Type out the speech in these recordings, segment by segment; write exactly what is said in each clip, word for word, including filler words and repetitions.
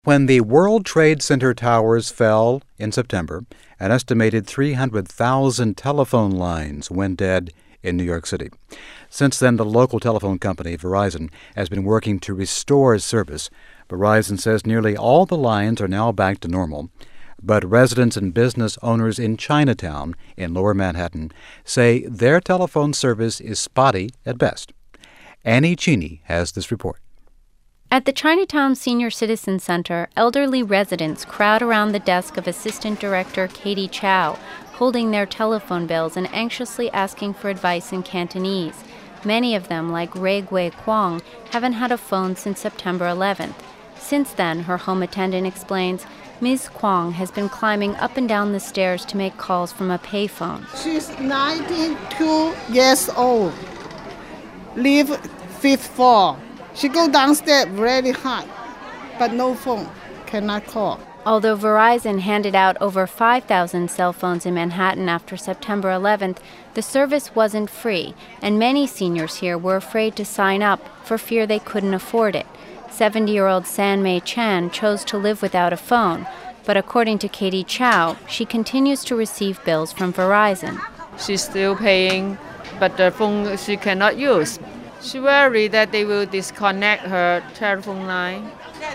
When the World Trade Center towers fell in September, an estimated three hundred thousand telephone lines went dead in New York City. Since then, the local telephone company, Verizon, has been working to restore service. Verizon says nearly all the lines are now back to normal, but residents and business owners in Chinatown, in Lower Manhattan, say their telephone service is spotty at best. Annie Cheney has this report. At the Chinatown Senior Citizen Center, elderly residents crowd around the desk of Assistant Director Katie Chow, holding their telephone bills and anxiously asking for advice in Cantonese. Many of them, like Ray Gui Kwong, haven't had a phone since September eleventh. Since then, her home attendant explains, Miz Kwong has been climbing up and down the stairs to make calls from a payphone. She's ninety-two years old, live fifth floor. She go downstairs really hot, but no phone, cannot call. Although Verizon handed out over five thousand cell phones in Manhattan after September eleventh, the service wasn't free, and many seniors here were afraid to sign up for fear they couldn't afford it. seventy-year-old San Mei Chan chose to live without a phone, but according to Katie Chow, she continues to receive bills from Verizon. She's still paying, but the phone she cannot use. She worried that they will disconnect her telephone line.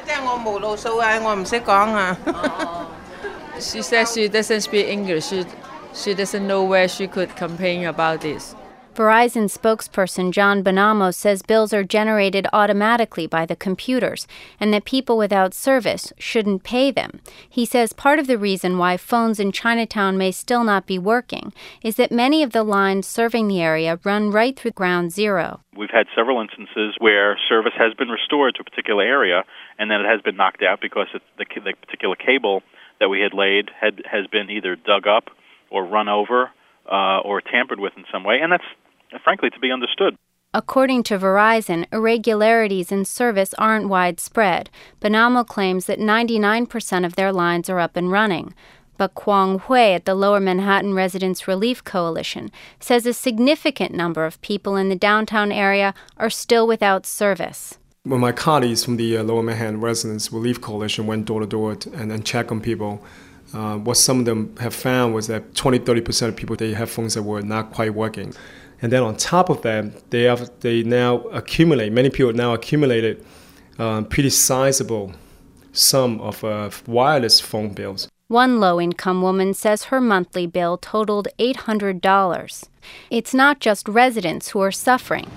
She says she doesn't speak English. She, she doesn't know where she could complain about this. Verizon spokesperson John Bonamo says bills are generated automatically by the computers and that people without service shouldn't pay them. He says part of the reason why phones in Chinatown may still not be working is that many of the lines serving the area run right through Ground Zero. We've had several instances where service has been restored to a particular area and then it has been knocked out because it, the, the particular cable that we had laid had, has been either dug up or run over uh, or tampered with in some way, and that's frankly to be understood. According to Verizon, irregularities in service aren't widespread. Bonamo claims that ninety-nine percent of their lines are up and running. But Kwong Hui at the Lower Manhattan Residents Relief Coalition says a significant number of people in the downtown area are still without service. When my colleagues from the uh, Lower Manhattan Residents Relief Coalition went door to door and, and checked on people, uh, what some of them have found was that twenty to thirty percent of people, they have phones that were not quite working. And then on top of that, they have they now accumulate, many people now accumulated uh, pretty sizable sum of uh, wireless phone bills. One low-income woman says her monthly bill totaled eight hundred dollars. It's not just residents who are suffering.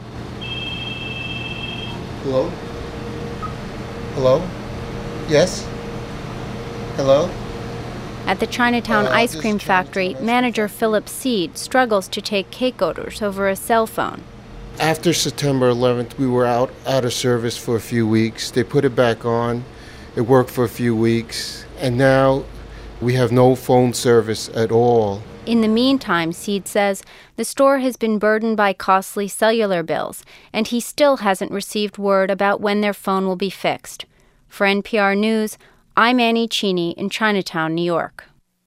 Hello? Hello? Yes? Hello? At the Chinatown uh, ice cream factory, manager Philip Seed struggles to take cake orders over a cell phone. After September eleventh, we were out, out of service for a few weeks. They put it back on. It worked for a few weeks. And now we have no phone service at all. In the meantime, Seed says, the store has been burdened by costly cellular bills, and he still hasn't received word about when their phone will be fixed. For N P R News, I'm Annie Cheney in Chinatown, New York.